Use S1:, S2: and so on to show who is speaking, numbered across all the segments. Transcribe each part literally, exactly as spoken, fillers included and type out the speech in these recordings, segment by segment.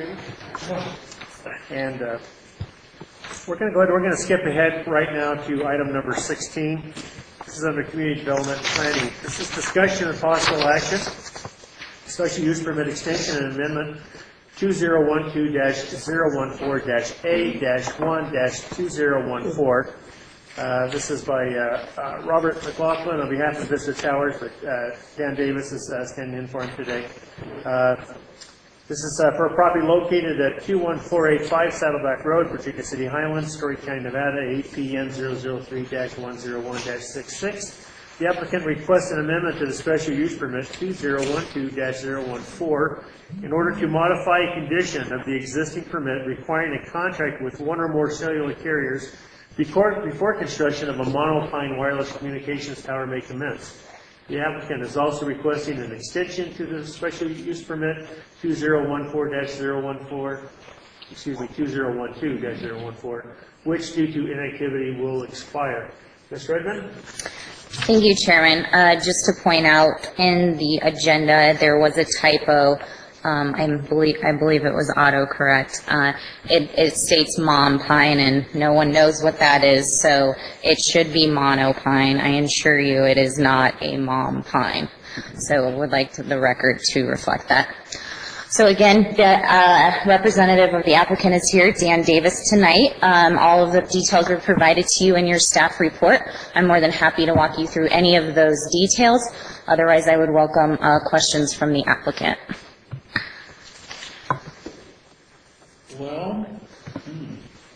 S1: meeting. And uh, we're going to go ahead, we're going to skip ahead right now to item number sixteen. This is under community development and planning. This is discussion and possible action. Special use permit extension and amendment two zero one two dash zero one four dash A dash one dash two zero one four. Uh, this is by uh, uh, Robert McLaughlin on behalf of Vista Towers, but uh, Dan Davis is uh, standing in for him today. Uh, this is uh, for a property located at two one four eight five Saddleback Road, Virginia City Highlands, Story County, Nevada, eight P N zero zero three dash one zero one dash sixty-six. The applicant requests an amendment to the special use permit two zero one two dash zero one four in order to modify a condition of the existing permit requiring a contract with one or more cellular carriers Before, before construction of a monopine wireless communications tower may commence. The applicant is also requesting an extension to the special use permit two zero one four dash zero one four, excuse me, two zero one two dash zero one four, which due to inactivity will expire. Miz Redmond?
S2: Thank you, Chairman. Uh, just to point out, in the agenda, there was a typo. Um, I believe I believe it was autocorrect. Uh, it, it states monopine, and no one knows what that is, so it should be monopine. I assure you, it is not a monopine. So I would like to, the record to reflect that. So again, the uh, representative of the applicant is here, Dan Davis, tonight. Um, all of the details were provided to you in your staff report. I'm more than happy to walk you through any of those details. Otherwise, I would welcome uh, questions from the applicant.
S3: Well, hmm,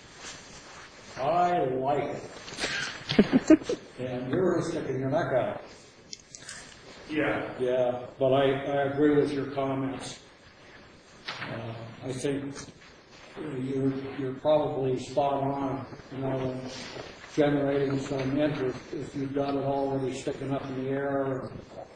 S3: I like it. And you're sticking your neck out.
S1: Yeah.
S3: Yeah, but I, I agree with your comments. Uh, I think you're, you're probably spot on, you know, in generating some interest if you've got it already sticking up in the air.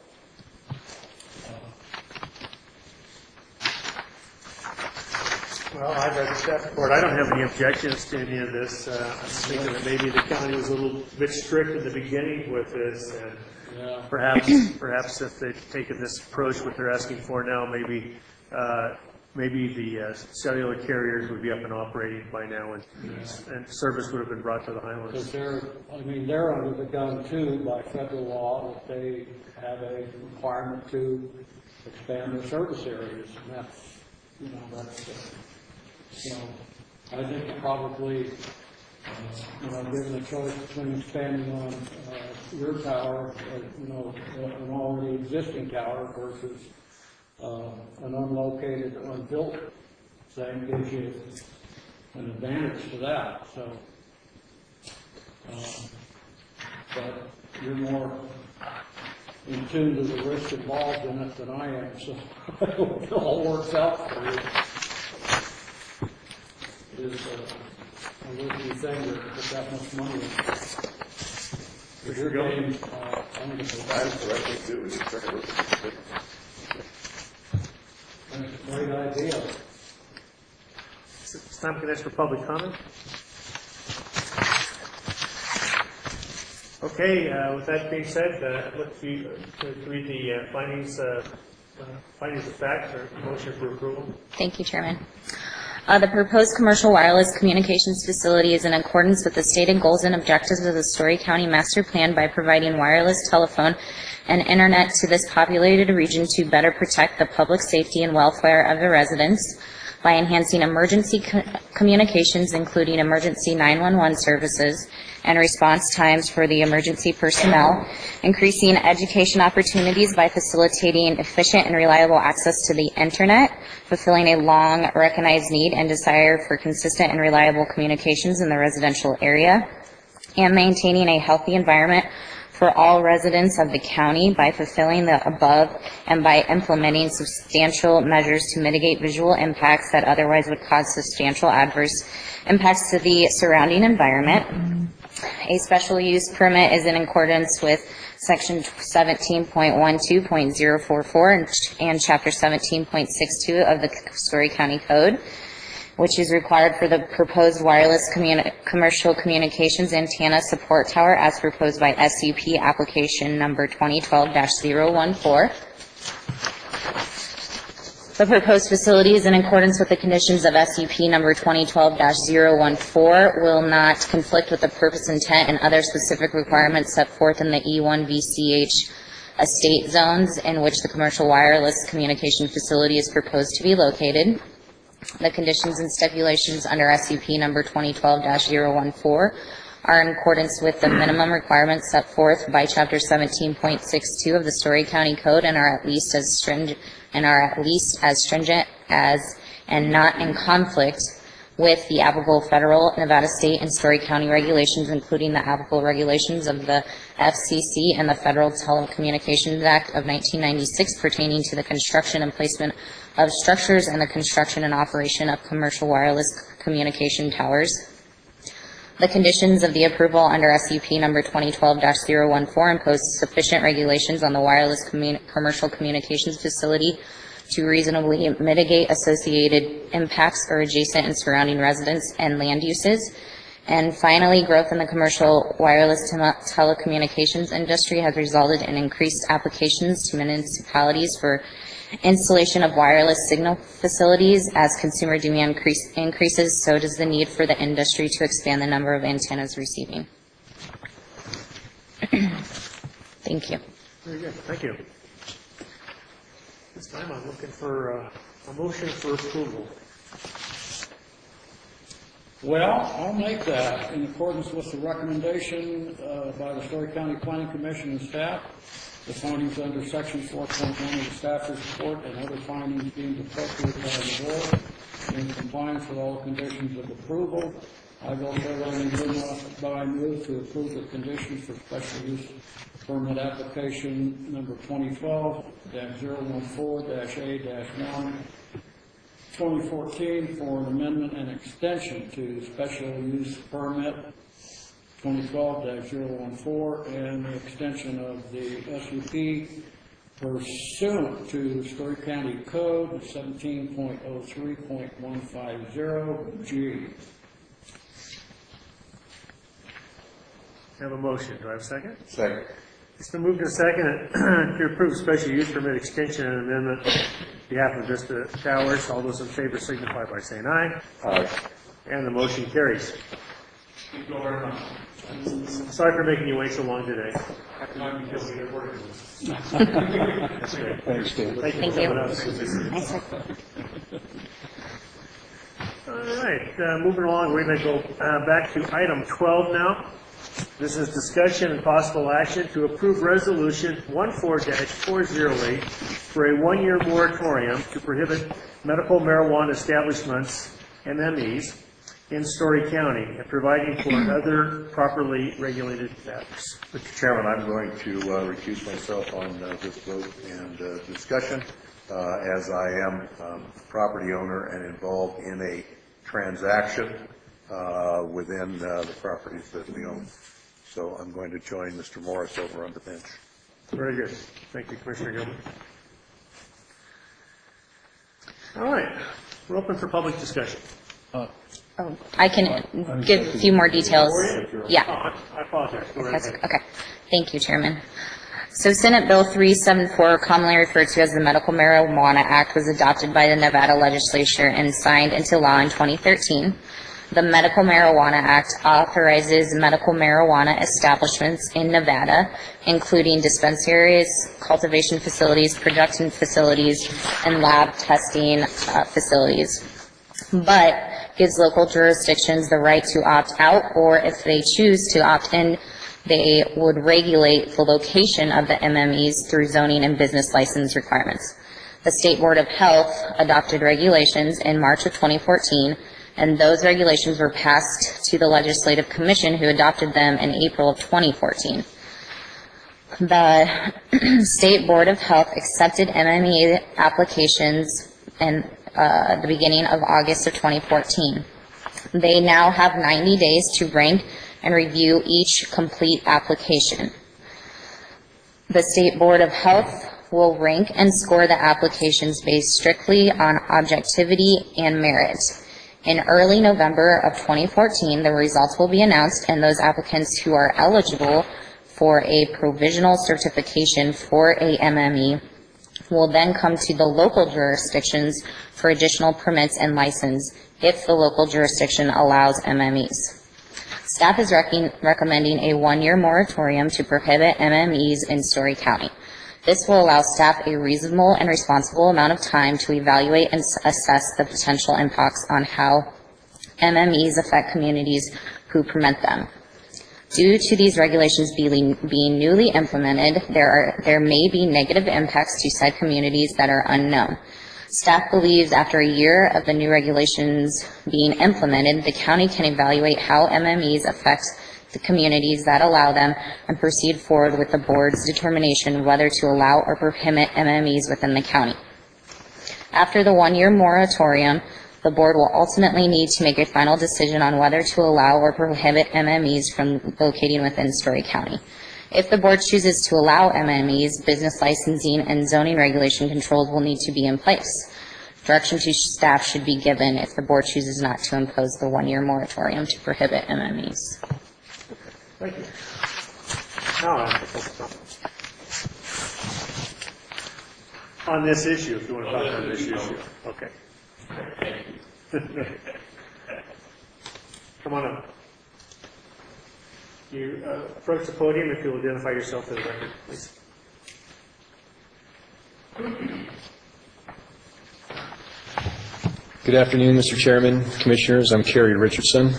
S1: Well, I've read the staff report. I don't have any objections to any of this. Uh, I'm thinking that maybe the county was a little bit strict in the beginning with this, and
S3: Yeah.
S1: perhaps, perhaps if they'd taken this approach, what they're asking for now, maybe, uh, maybe the uh, cellular carriers would be up and operating by now, and, yeah. and service would have been brought to the Highlands.
S3: Because they're, I mean, they're under the gun too by federal law that they have a requirement to expand their service areas, and that's, you know, that's. Uh, So I think probably, uh, you know, given a choice between expanding on uh, your tower, uh, you know, an already existing tower versus uh, an unlocated, unbuilt thing gives you an advantage to that. So, uh, but you're more in tune to the risk involved in it than I am, so I hope it all works out for you. Is uh, a risky thing to put that much money in. For your game, uh, I'm going to go back to what they do. That's a great idea.
S1: It's time for this for public comment. Okay, uh, with that being said, uh, look for you to read the uh, findings, uh, uh, findings of fact or motion for approval.
S2: Thank you, Chairman. Uh, the proposed commercial wireless communications facility is in accordance with the stated goals and objectives of the Story County Master Plan by providing wireless telephone and internet to this populated region to better protect the public safety and welfare of the residents, by enhancing emergency co communications, including emergency nine one one services and response times for the emergency personnel, increasing education opportunities by facilitating efficient and reliable access to the internet, fulfilling a long recognized need and desire for consistent and reliable communications in the residential area, and maintaining a healthy environment for all residents of the county by fulfilling the above and by implementing substantial measures to mitigate visual impacts that otherwise would cause substantial adverse impacts to the surrounding environment. A special use permit is in accordance with Section seventeen point twelve point zero four four and, and Chapter seventeen point six two of the Story County Code, which is required for the proposed wireless communi commercial communications antenna support tower as proposed by S U P application number twenty twelve dash zero one four. The proposed facility is in accordance with the conditions of S U P number twenty twelve dash zero one four, will not conflict with the purpose, intent, and other specific requirements set forth in the E one V C H estate zones in which the commercial wireless communication facility is proposed to be located. The conditions and stipulations under S U P number twenty twelve dash zero one four are in accordance with the minimum requirements set forth by Chapter seventeen point six two of the Story County Code and are at least as stringent and are at least as stringent as and not in conflict with the applicable federal, Nevada state, and Story County regulations, including the applicable regulations of the F C C and the Federal Telecommunications Act of nineteen ninety-six pertaining to the construction and placement of structures and the construction and operation of commercial wireless communication towers. The conditions of the approval under S U P number twenty twelve dash zero one four impose sufficient regulations on the wireless commun commercial communications facility to reasonably mitigate associated impacts for adjacent and surrounding residents and land uses. And finally, growth in the commercial wireless tele telecommunications industry has resulted in increased applications to municipalities for installation of wireless signal facilities. As consumer demand increase, increases, so does the need for the industry to expand the number of antennas receiving. Thank you.
S1: Very good, thank you. This time I'm looking for uh, a motion for approval.
S3: Well, I'll make that in accordance with the recommendation uh, by the Story County Planning Commission and staff. The findings under section four point one of the staff report and other findings deemed appropriate by the board in compliance with all conditions of approval. I will further move by move to approve the conditions for special use permit application number twenty twelve dash zero one four dash A dash one twenty fourteen for an amendment and extension to special use permit twenty twelve dash zero one four and the extension of the S U P pursuant to Story County Code seventeen point oh three point one five zero G.
S1: Have a motion. Do I have a second?
S4: Second.
S1: It's been moved to second to approve special use permit extension and amendment on behalf of Vista Towers. All those in favor signify by saying aye.
S4: Aye.
S1: And the motion carries.
S3: Thank you very much.
S1: Sorry for making you wait so long today. That's great.
S4: Thanks, Dave.
S1: Thank you.
S2: Thank
S1: for
S2: you.
S1: coming up.
S2: Nice.
S1: All right, uh, moving along, we're going to go uh, back to item twelve now. This is discussion and possible action to approve resolution fourteen dash four oh eight for a one-year moratorium to prohibit medical marijuana establishments, M M Es, in Story County and providing for other properly regulated matters.
S4: Mister Chairman, I'm going to uh, recuse myself on uh, this vote and uh, discussion uh, as I am um, a property owner and involved in a transaction uh, within uh, the properties that we own. So I'm going to join Mister Morris over on the bench.
S1: Very good. Thank you, Commissioner Gilbert. All right, we're open for public discussion.
S2: Oh, I can give a few more details. Yeah.
S1: Oh, I apologize. Go right
S2: That's,
S1: ahead.
S2: okay. Thank you, Chairman. So Senate Bill three seventy-four, commonly referred to as the Medical Marijuana Act, was adopted by the Nevada legislature and signed into law in twenty thirteen. The Medical Marijuana Act authorizes medical marijuana establishments in Nevada, including dispensaries, cultivation facilities, production facilities, and lab testing uh, facilities, but gives local jurisdictions the right to opt out, or if they choose to opt in, they would regulate the location of the M M Es through zoning and business license requirements. The State Board of Health adopted regulations in March of twenty fourteen, and those regulations were passed to the Legislative Commission, who adopted them in April of twenty fourteen. The State Board of Health accepted M M E applications in uh, the beginning of August of twenty fourteen. They now have ninety days to rank and review each complete application. The State Board of Health will rank and score the applications based strictly on objectivity and merit. In early November of twenty fourteen, the results will be announced, and those applicants who are eligible for a provisional certification for a M M E will then come to the local jurisdictions for additional permits and license if the local jurisdiction allows M M Es. Staff is rec- recommending a one-year moratorium to prohibit M M Es in Story County. This will allow staff a reasonable and responsible amount of time to evaluate and s- assess the potential impacts on how M M Es affect communities who permit them. Due to these regulations being, being newly implemented, there are there may be negative impacts to said communities that are unknown. Staff believes after a year of the new regulations being implemented, the county can evaluate how M M Es affect the communities that allow them and proceed forward with the board's determination whether to allow or prohibit M M Es within the county. After the one-year moratorium, the board will ultimately need to make a final decision on whether to allow or prohibit M M Es from locating within Story County. If the board chooses to allow M M Es, business licensing and zoning regulation controls will need to be in place. Direction to staff should be given if the board chooses not to impose the one-year moratorium to prohibit M M Es.
S1: Thank you. Now I have to focus on, on this issue, if you want to talk about this issue. Okay. Come on up. You uh, approach the podium if you'll identify yourself for the record, please.
S5: Good afternoon, Mister Chairman, Commissioners. I'm Kerry Richardson.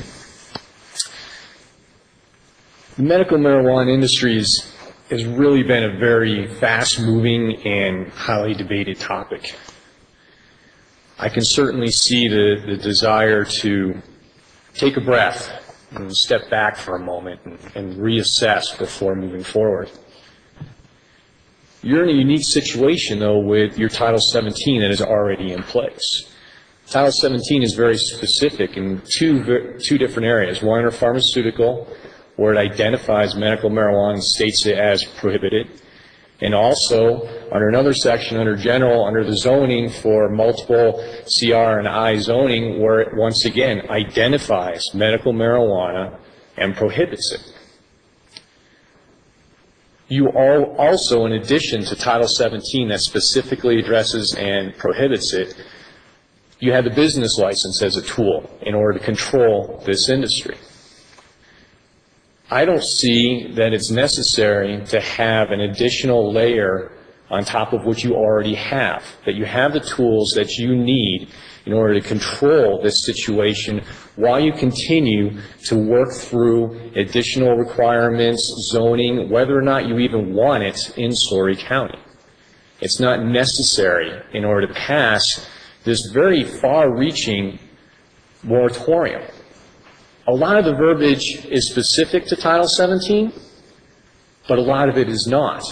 S5: The medical marijuana industry is, has really been a very fast-moving and highly debated topic. I can certainly see the, the desire to take a breath and step back for a moment and, and reassess before moving forward. You're in a unique situation, though, with your Title seventeen that is already in place. Title seventeen is very specific in two, two different areas. One, under pharmaceutical, where it identifies medical marijuana and states it as prohibited. And also, under another section, under general, under the zoning for multiple C R and I zoning, where it once again identifies medical marijuana and prohibits it. You all also, in addition to Title seventeen that specifically addresses and prohibits it, you have the business license as a tool in order to control this industry. I don't see that it's necessary to have an additional layer on top of what you already have, that you have the tools that you need in order to control this situation while you continue to work through additional requirements, zoning, whether or not you even want it in Story County. It's not necessary in order to pass this very far-reaching moratorium. A lot of the verbiage is specific to Title seventeen, but a lot of it is not.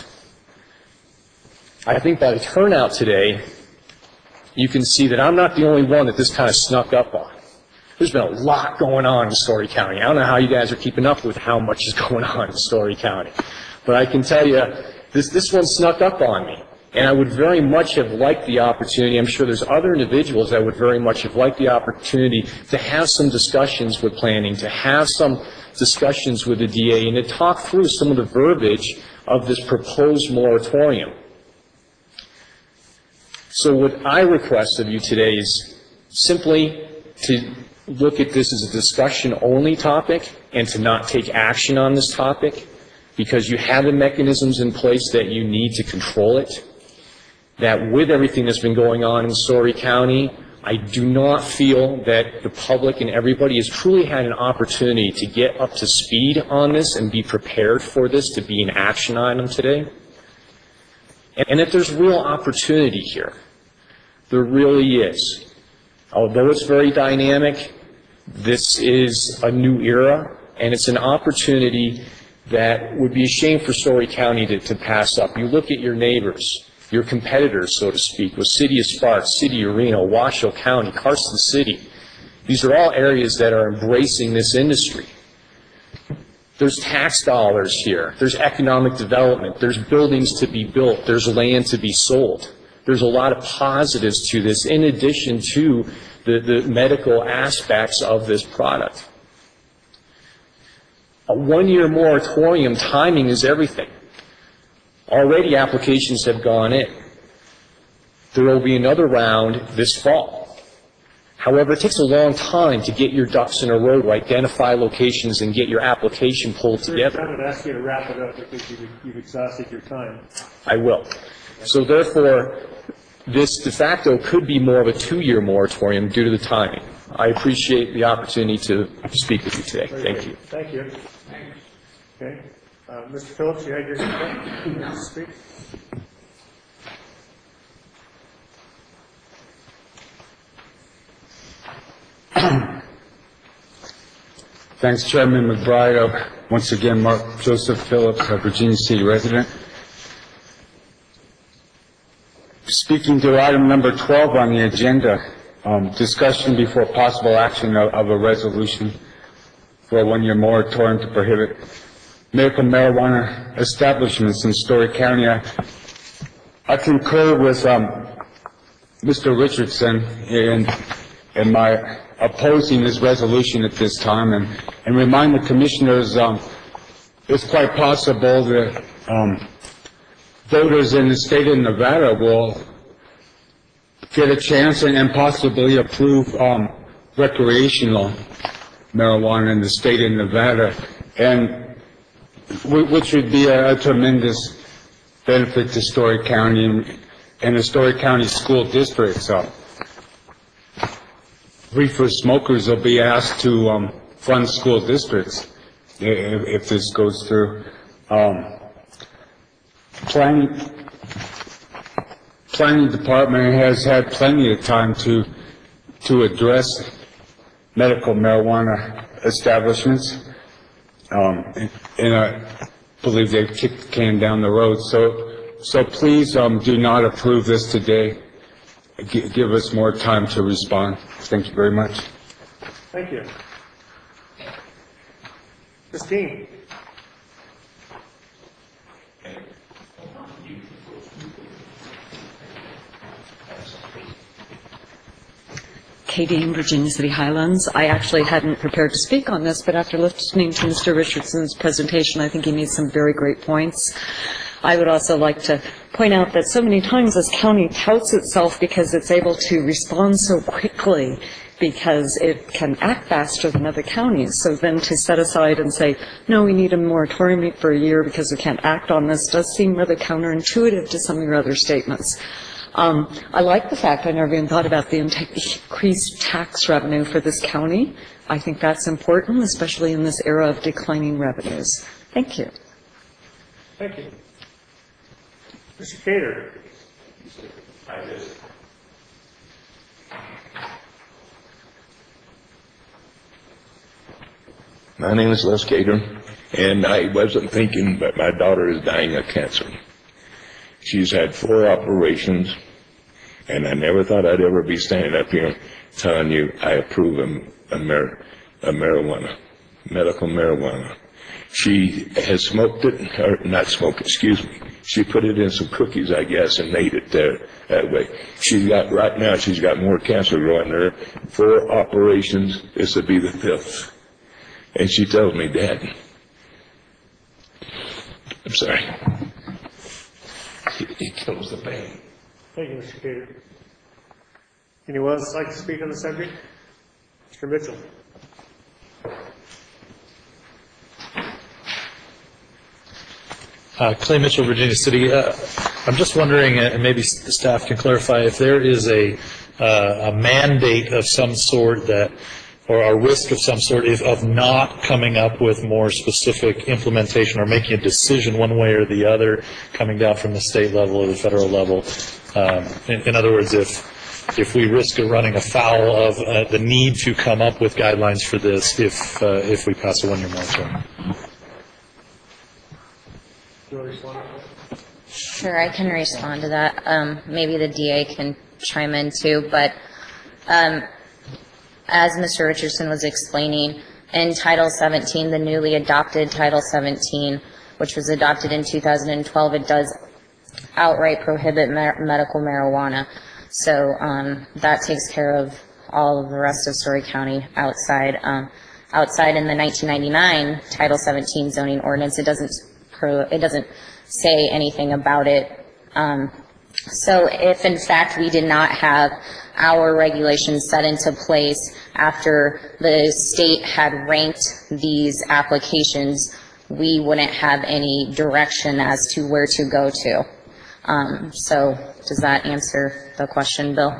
S5: I think by the turnout today, you can see that I'm not the only one that this kind of snuck up on. There's been a lot going on in Story County. I don't know how you guys are keeping up with how much is going on in Story County, but I can tell you this, this one snuck up on me. And I would very much have liked the opportunity, I'm sure there's other individuals that would very much have liked the opportunity to have some discussions with planning, to have some discussions with the D A, and to talk through some of the verbiage of this proposed moratorium. So what I request of you today is simply to look at this as a discussion-only topic and to not take action on this topic, because you have the mechanisms in place that you need to control it. That with everything that's been going on in Story County, I do not feel that the public and everybody has truly had an opportunity to get up to speed on this and be prepared for this to be an action item today. And that there's real opportunity here. There really is. Although it's very dynamic, this is a new era, and it's an opportunity that would be a shame for Story County to, to pass up. You look at your neighbors, your competitors, so to speak, with City of Sparks, City of Reno, Washoe County, Carson City. These are all areas that are embracing this industry. There's tax dollars here. There's economic development. There's buildings to be built. There's land to be sold. There's a lot of positives to this in addition to the, the medical aspects of this product. A one-year moratorium, timing is everything. Already applications have gone in. There will be another round this fall. However, it takes a long time to get your ducks in a row, to identify locations and get your application pulled together.
S1: I would ask you to wrap it up because you've, you've exhausted your time.
S5: I will. So therefore, this de facto could be more of a two-year moratorium due to the timing. I appreciate the opportunity to speak with you today.
S1: Very
S5: Thank
S1: good.
S5: you.
S1: Thank you. Okay. Uh, Mister Phillips, you had your hand up to speak?
S6: Thanks, Chairman McBride. Uh, Once again, Mark Joseph Phillips, a Virginia City resident. Speaking to item number twelve on the agenda, um, discussion before possible action of, of a resolution for a one-year moratorium to prohibit medical marijuana establishments in Story County. I, I concur with um, Mister Richardson in, in my opposing this resolution at this time, and, and remind the commissioners um, it's quite possible that um, voters in the state of Nevada will get a chance and, and possibly approve um, recreational marijuana in the state of Nevada, and which would be a, a tremendous benefit to Story County and, and the Story County school districts. Uh, reefer smokers will be asked to um, fund school districts if, if this goes through. Um, planning, planning department has had plenty of time to to address medical marijuana establishments, um, and, and I believe they've kicked the can down the road. So, so please um, do not approve this today. G- give us more time to respond. Thank you very much.
S1: Thank you. Christine.
S7: Katie in Virginia City Highlands. I actually hadn't prepared to speak on this, but after listening to Mister Richardson's presentation, I think he made some very great points. I would also like to point out that so many times this county touts itself because it's able to respond so quickly, because it can act faster than other counties. So then to set aside and say, no, we need a moratorium for a year because we can't act on this, does seem rather counterintuitive to some of your other statements. Um, I like the fact I never even thought about the increased tax revenue for this county. I think that's important, especially in this era of declining revenues. Thank you.
S1: Thank you. Mister Cater.
S8: My name is Les Cater, and I wasn't thinking, but my daughter is dying of cancer. She's had four operations, and I never thought I'd ever be standing up here telling you I approve of, of, mar- of marijuana, medical marijuana. She has smoked it, or not smoked it, excuse me. She put it in some cookies, I guess, and made it there that way. She's got, right now, she's got more cancer growing there. Four operations, this would be the fifth. And she tells me, Dad, I'm sorry. It kills the pain.
S1: Thank you, Mister Cater. Anyone else like to speak on the subject? Mister Mitchell.
S9: Uh, Clay Mitchell, Virginia City. Uh, I'm just wondering, uh, and maybe the staff can clarify, if there is a, uh, a mandate of some sort that, or a risk of some sort if, of not coming up with more specific implementation or making a decision one way or the other coming down from the state level or the federal level. Um, in, in other words, if if we risk running afoul of uh, the need to come up with guidelines for this if uh, if we pass a one-year moratorium.
S2: Sure, I can respond to that. Um, maybe the D A can chime in too, but um, as Mister Richardson was explaining, in Title seventeen, the newly adopted Title seventeen, which was adopted in two thousand twelve, it does outright prohibit mar- medical marijuana. So um, that takes care of all of the rest of Story County outside. Um, outside in the nineteen ninety-nine Title seventeen zoning ordinance, it doesn't pro- it doesn't say anything about it um, So if in fact we did not have our regulations set into place after the state had ranked these applications, we wouldn't have any direction as to where to go to. Um, so does that answer the question, Bill?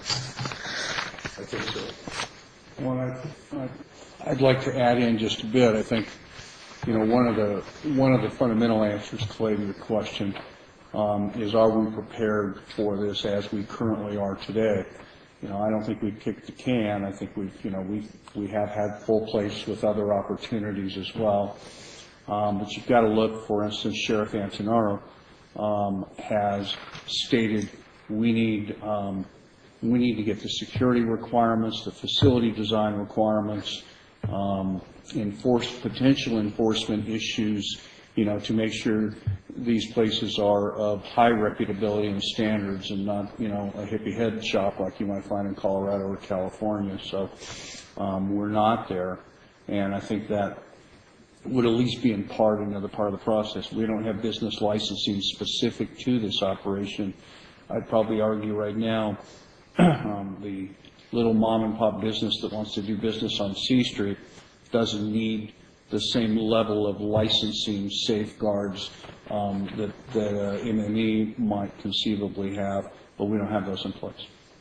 S4: I think so.
S3: Well, I- I- I'd like to add in just a bit. I think, you know, one of the, one of the fundamental answers, Clay, to the question um, is, are we prepared for this as we currently are today? You know, I don't think we've kicked the can. I think we've, you know, we we have had full place with other opportunities as well. Um, but you've got to look, for instance, Sheriff Antonaro um, has stated we need um, we need to get the security requirements, the facility design requirements, um, enforce potential enforcement issues, you know, to make sure these places are of high reputability and standards and not, you know, a hippie head shop like you might find in Colorado or California. So um, we're not there, and I think that would at least be in part another part of the process. We don't have business licensing specific to this operation. I'd probably argue right now um, the little mom and pop business that wants to do business on C Street doesn't need the same level of licensing safeguards um, that, that uh, M M E might conceivably have, but we don't have those in place.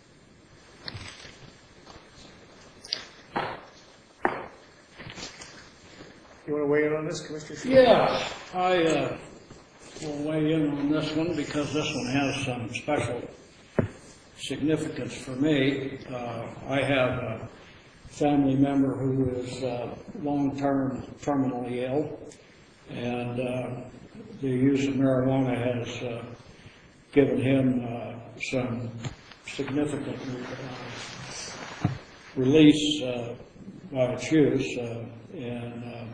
S1: You want to weigh in on this, Commissioner Schmidt?
S3: Yeah, I uh, will weigh in on this one because this one has some special significance for me. Uh, I have a family member who is uh, long-term terminally ill, and uh, the use of marijuana has uh, given him uh, some significant uh, release uh, by its use, uh, and uh,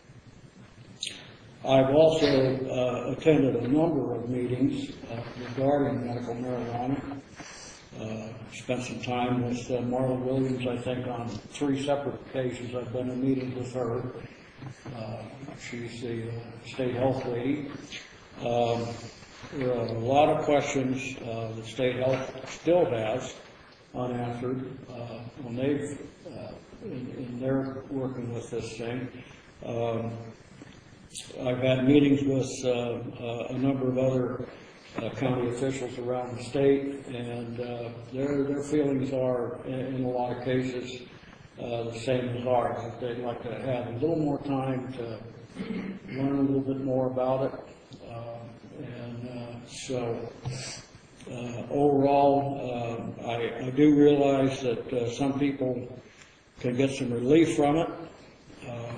S3: I've also uh, attended a number of meetings uh, regarding medical marijuana. Uh, spent some time with uh, Marla Williams, I think, on three separate occasions. I've been in meetings with her. Uh, she's the uh, state health lady. Um, there are a lot of questions uh, that state health still has unanswered uh, when they've, uh, in, in their working with this thing. Um, I've had meetings with uh, uh, a number of other uh, county officials around the state, and uh, their their feelings are, in, in a lot of cases, uh, the same as ours. That they'd like to have a little more time to learn a little bit more about it, uh, and uh, so uh, overall, uh, I, I do realize that uh, some people can get some relief from it. Uh,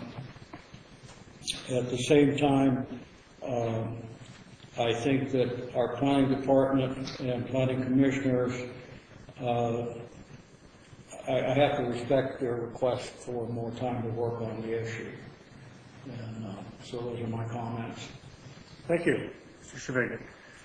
S3: At the same time, um, I think that our planning department and planning commissioners, uh, I, I have to respect their request for more time to work on the issue. And uh, so those are my comments.
S1: Thank you, Mister Schmidt.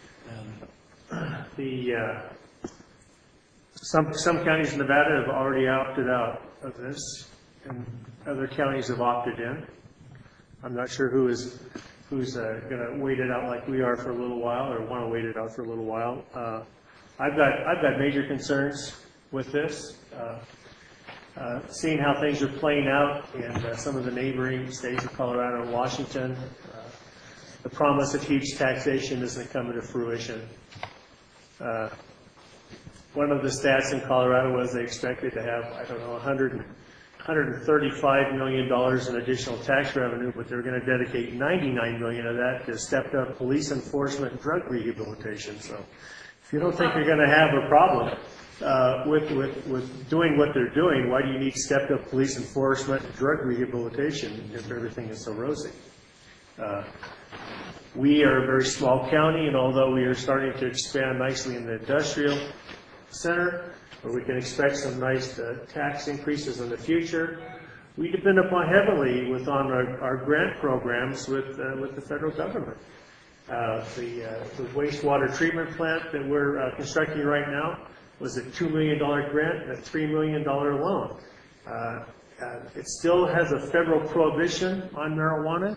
S3: And
S1: The, uh, some, some counties in Nevada have already opted out of this, and other counties have opted in. I'm not sure who is, who's uh, going to wait it out like we are for a little while, or want to wait it out for a little while. Uh, I've got, I've got major concerns with this. Uh, uh, seeing how things are playing out in uh, some of the neighboring states of Colorado and Washington, uh, the promise of huge taxation isn't coming to fruition. Uh, one of the stats in Colorado was they expected to have, I don't know, one hundred, one hundred thirty-five million dollars in additional tax revenue, but they're going to dedicate ninety-nine million dollars of that to stepped up police enforcement and drug rehabilitation. So if you don't think you're going to have a problem uh, with, with, with doing what they're doing, why do you need stepped up police enforcement and drug rehabilitation if everything is so rosy? Uh, we are a very small county, and although we are starting to expand nicely in the industrial center, where we can expect some nice uh, tax increases in the future, we depend upon heavily with on our, our grant programs with uh, with the federal government. Uh, the, uh, the wastewater treatment plant that we're uh, constructing right now was a two million dollar grant and a three million dollar loan. Uh, uh, it still has a federal prohibition on marijuana,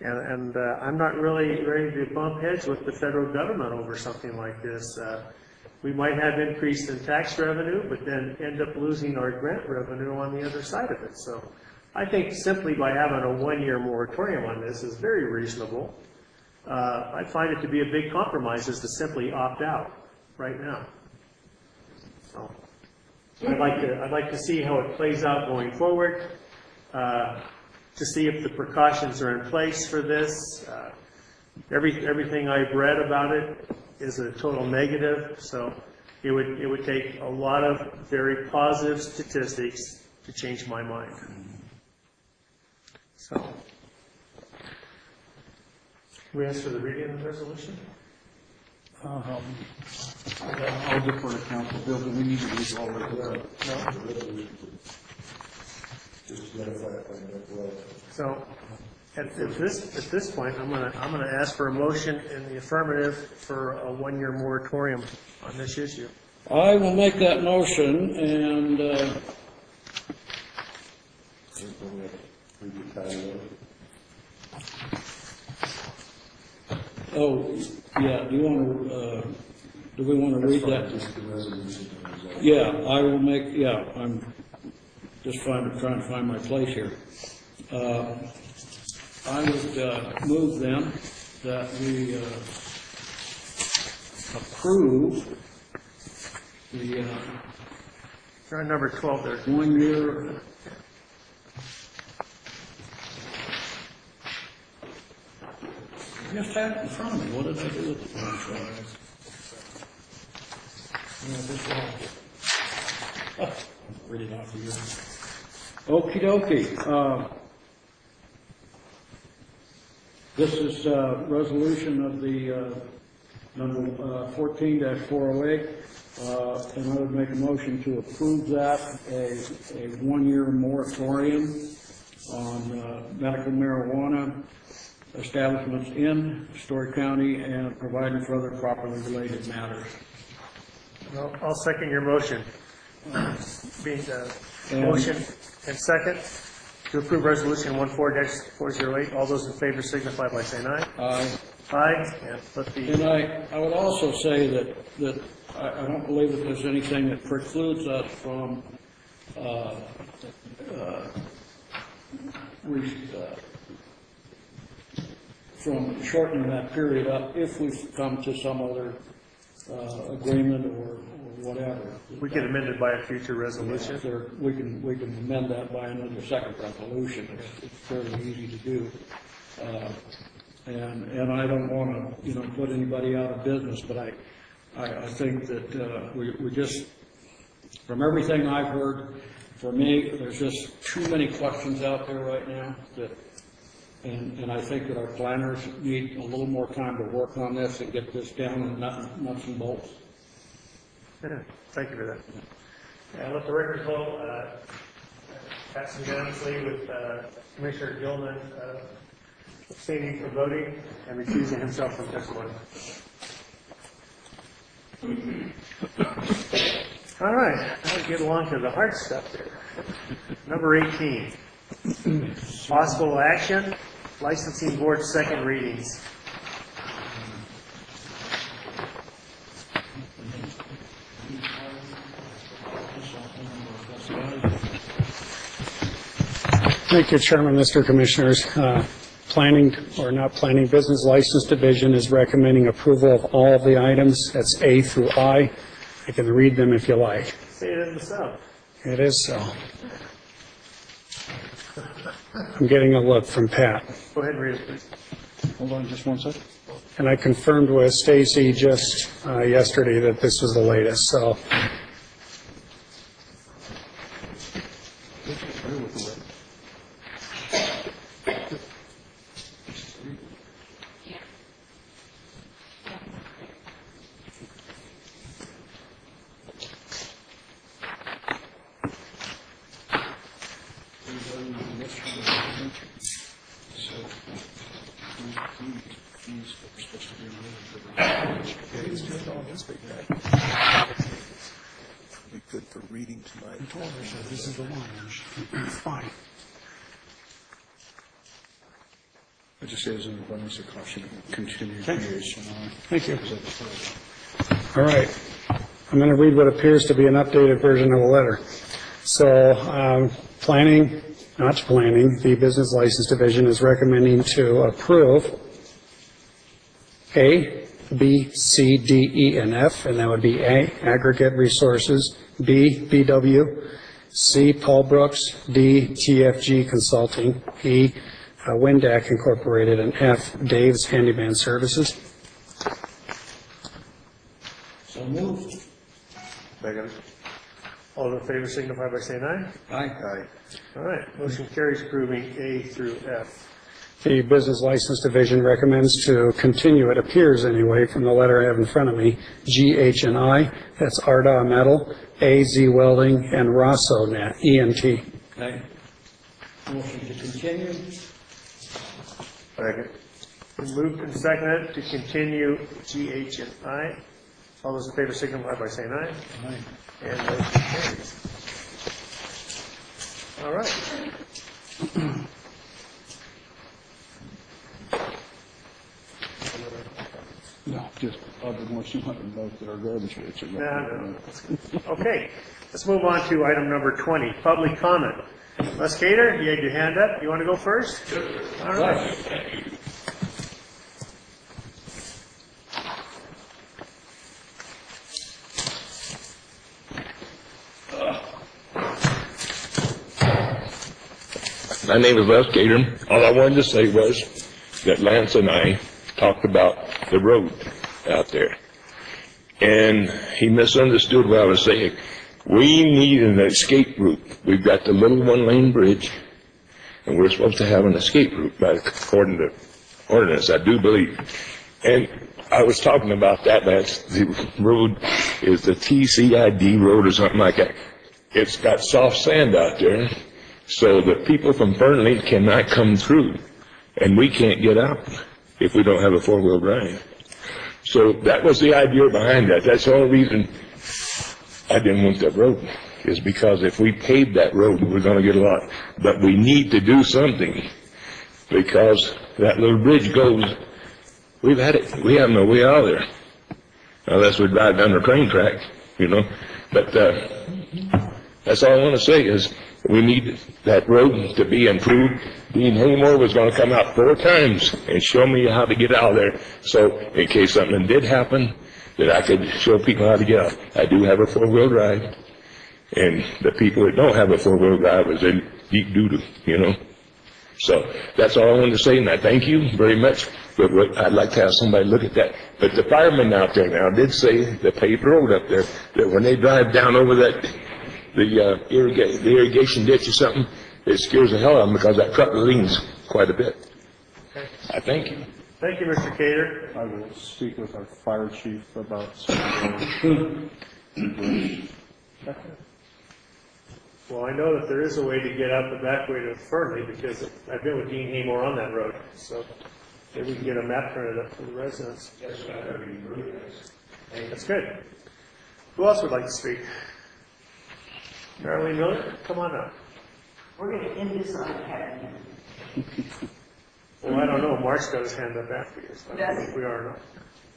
S1: And, and uh, I'm not really ready to bump heads with the federal government over something like this. Uh, We might have increase in tax revenue, but then end up losing our grant revenue on the other side of it. So I think simply by having a one-year moratorium on this is very reasonable. Uh, I find it to be a big compromise is to simply opt out right now. So I'd like to, I'd like to see how it plays out going forward, uh, to see if the precautions are in place for this. Uh, every, everything I've read about it is a total negative, so it would, it would take a lot of very positive statistics to change my mind. So, we ask for the reading of the resolution?
S3: Um, I'll defer to council. Bill, do we need to read all of it?
S1: So, at, at this, at this point, I'm gonna, I'm gonna ask for a motion in the affirmative for a one-year moratorium on this issue.
S3: I will make that motion, and, uh, oh, yeah, do you want to, uh, do we want to read that? Yeah, I will make, yeah, I'm just trying to, trying to find my place here. Uh, I would uh, move then that we uh, approve the uh,
S1: You're on number twelve there.
S3: one-year I just had it in front of me. What did I do with the contract? Yeah, this one. Oh, read it out for you. Okey dokey. Uh, This is a resolution of the uh, number fourteen dash four oh eight, uh, and I would make a motion to approve that, a, a one-year moratorium on uh, medical marijuana establishments in Story County and providing for other properly related matters.
S1: Well, I'll second your motion. Being uh motion and second to approve resolution one four dash four oh eight. All those in favor signify by saying aye.
S3: Aye.
S1: Aye. And let the,
S3: And I, I would also say that, that I, I don't believe that there's anything that precludes us from, uh, uh, we, uh, from shortening that period up if we come to some other, uh, agreement or, or whatever.
S1: we can amend it by a future resolution.
S3: There, we can, we can amend that by another second resolution. It's, it's fairly easy to do. Uh, And, and I don't want to, you know, put anybody out of business, but I, I, I think that, uh, we, we just, from everything I've heard, for me, there's just too many questions out there right now that, and, and I think that our planners need a little more time to work on this and get this down and nuts, nuts and bolts.
S1: Yeah, thank you for that. And let the record hold, uh, passing unanimously with, uh, Commissioner Gilman, uh, abstaining from voting and recusing himself from testimony. All right, now we get along to the hard stuff here. Number eighteen, possible action, licensing board second readings.
S10: Thank you, Chairman, Mister Commissioners. Uh, Planning, or not Planning, Business License Division is recommending approval of all of the items. That's A through I. I can read them if you like.
S1: Say it in the South.
S10: It is so. I'm getting a look from Pat.
S1: Go ahead and read it, please.
S10: Hold on just one second. And I confirmed with Stacy just uh, yesterday that this was the latest, so.
S11: Be good for reading tonight.
S10: I told her, so this is the one. Fine.
S11: It just says in abundance of caution, continued creation.
S10: Thank you. All right. I'm going to read what appears to be an updated version of the letter. So, um, planning, not planning, the Business License Division is recommending to approve A, B, C, D, E, and F, and that would be A, aggregate resources, B, B W, C, Paul Brooks, D, T F G Consulting, E, uh, Windac Incorporated, and F, Dave's Handyman Services.
S3: So moved.
S4: Second.
S1: All in favor signify by saying aye.
S3: Aye.
S4: Aye.
S1: All right, motion carries approving A through F.
S10: The Business License Division recommends to continue, it appears anyway, from the letter I have in front of me, G, H, and I, that's Arda Metal, A, Z Welding, and Rosso Net, E N T.
S3: Okay. Motion to continue.
S4: Second.
S1: Moved and seconded to continue G, H, and I. All those in favor signify by saying aye.
S3: Aye.
S1: And motion carries. All right.
S11: No, just other than what you want to note that our garbage rates are going
S1: No,
S11: up.
S1: no, that's good. Okay, let's move on to item number twenty, public comment. Les Cater, you had your hand up. You want to go first? All right.
S8: My name is Les Gator. All I wanted to say was that Lance and I talked about the road out there. And he misunderstood what I was saying. We need an escape route. We've got the little one-lane bridge, and we're supposed to have an escape route, by according to ordinance, I do believe. And I was talking about that, Lance. The road is the T C I D road or something like that. It's got soft sand out there, so the people from Fernley cannot come through, and we can't get out if we don't have a four-wheel drive. So that was the idea behind that. That's the only reason I didn't want that road, is because if we paved that road, we're going to get a lot. But we need to do something, because that little bridge goes, we've had it, we have no way out of there, unless we drive down the train track, you know. But uh, that's all I want to say is, we need that road to be improved. Dean Haymore was going to come out four times and show me how to get out of there. So in case something did happen, that I could show people how to get out. I do have a four-wheel drive, and the people that don't have a four-wheel drive is in deep doo-doo, you know. So that's all I wanted to say, and I thank you very much. But what, I'd like to have somebody look at that. But the firemen out there now did say, the paved road up there, that when they drive down over that the uh, irrigation, the irrigation ditch or something, it scares the hell out of them because that truck leans quite a bit.
S1: Okay.
S8: I thank you.
S1: Thank you, Mister Cater.
S11: I will speak with our fire chief about some
S1: Well, I know that there is a way to get out the back way to Fernley, because I've been with Dean Haymore on that road, so maybe we can get a map printed up for the residents. That's good. Who else would like to speak? Marilyn Miller, come on up.
S12: We're going to end this on a happy note.
S1: Well, I don't know. Mark's got his hand up after you, so I don't think we are not.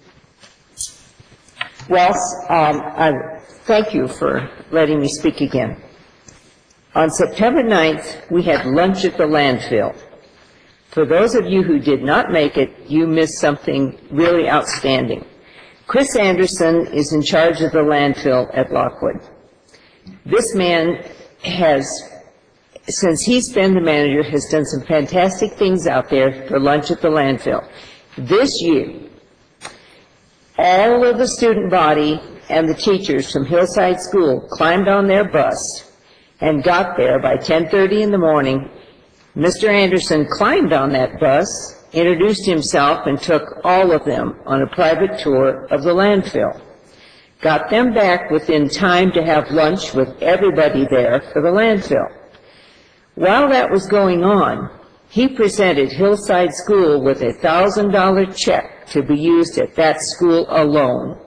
S12: Well, um, I thank you for letting me speak again. On September ninth, we had lunch at the landfill. For those of you who did not make it, you missed something really outstanding. Chris Anderson is in charge of the landfill at Lockwood. This man has, since he's been the manager, has done some fantastic things out there for lunch at the landfill. This year, all of the student body and the teachers from Hillside School climbed on their bus and got there by ten thirty in the morning. Mister Anderson climbed on that bus, introduced himself, and took all of them on a private tour of the landfill. Got them back within time to have lunch with everybody there for the landfill. While that was going on, he presented Hillside School with a one thousand dollar check to be used at that school alone.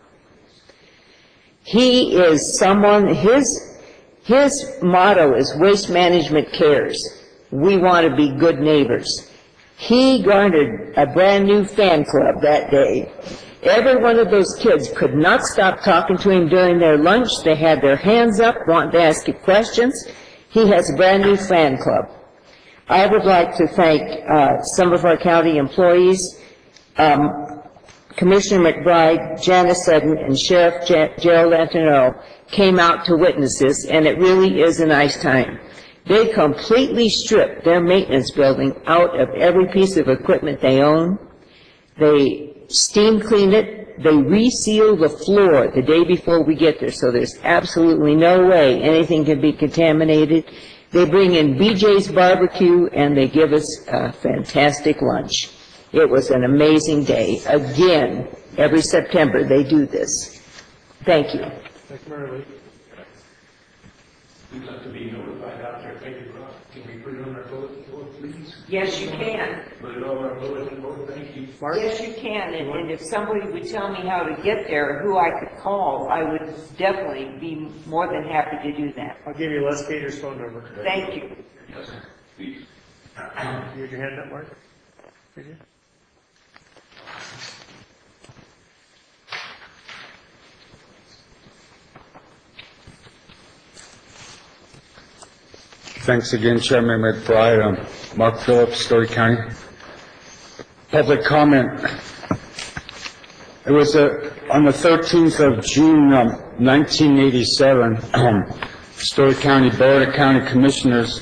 S12: He is someone, his, his motto is Waste Management Cares. We want to be good neighbors. He garnered a brand-new fan club that day. Every one of those kids could not stop talking to him during their lunch. They had their hands up, wanting to ask him questions. He has a brand-new fan club. I would like to thank uh, some of our county employees, um, Commissioner McBride, Janice Sutton, and Sheriff Ger- Gerald Antonello came out to witness this, and it really is a nice time. They completely stripped their maintenance building out of every piece of equipment they own. They steam clean it, they reseal the floor the day before we get there, so there's absolutely no way anything can be contaminated. They bring in B J's Barbecue, and they give us a fantastic lunch. It was an amazing day. Again, every September they do this. Thank you.
S1: Thank you, Mary Lee.
S8: We'd like to be notified out there, thank you, Ross. Can we put it on our bulletin board, please?
S12: Yes, you can.
S8: Put it on our bulletin board, thank you.
S12: Yes, you can, and, and if somebody would tell me how to get there, who I could call, I would definitely be more than happy to do that.
S1: I'll give you Les Gator's phone number.
S12: Thank you.
S8: Yes, please.
S1: You had your hand up, Mark? Did you?
S6: Thanks again, Chairman McBride. Um, Mark Phillips, Story County. Public comment. It was uh, on the thirteenth of June, um, nineteen eighty-seven, um, Story County Board of County Commissioners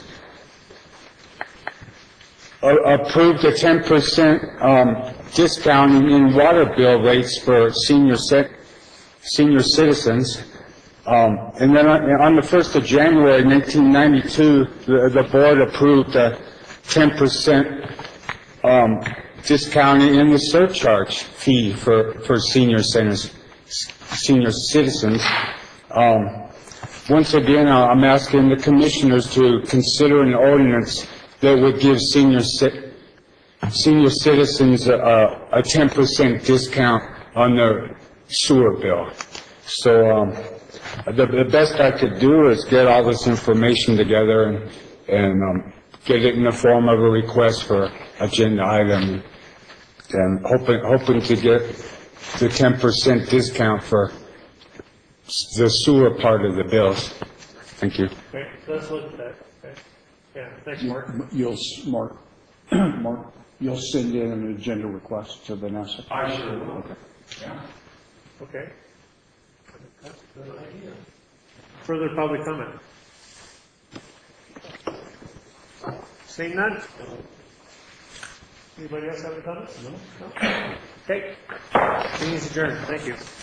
S6: uh, approved a ten percent um, discount in water bill rates for senior set, senior citizens. Um, and then on, on the first of January nineteen ninety-two, the, the board approved a ten percent um, discount in the surcharge fee for, for senior centers, senior citizens. Um, once again, uh, I'm asking the commissioners to consider an ordinance that would give senior ci- senior citizens a, a ten percent discount on their sewer bill. So. Um, The, the best I could do is get all this information together and, and um, get it in the form of a request for agenda item, and hoping hoping to get the ten percent discount for the sewer part of the bills. Thank you.
S1: Okay, let's look at that. Okay. Yeah, thanks, Mark.
S11: You'll, s- Mark, Mark, you'll send in an agenda request to Vanessa?
S8: I sure will.
S11: Okay.
S8: Yeah.
S1: Okay. Further public comment? Seeing none? Anybody else have any comments? No. Okay. Meeting is adjourned. Thank you.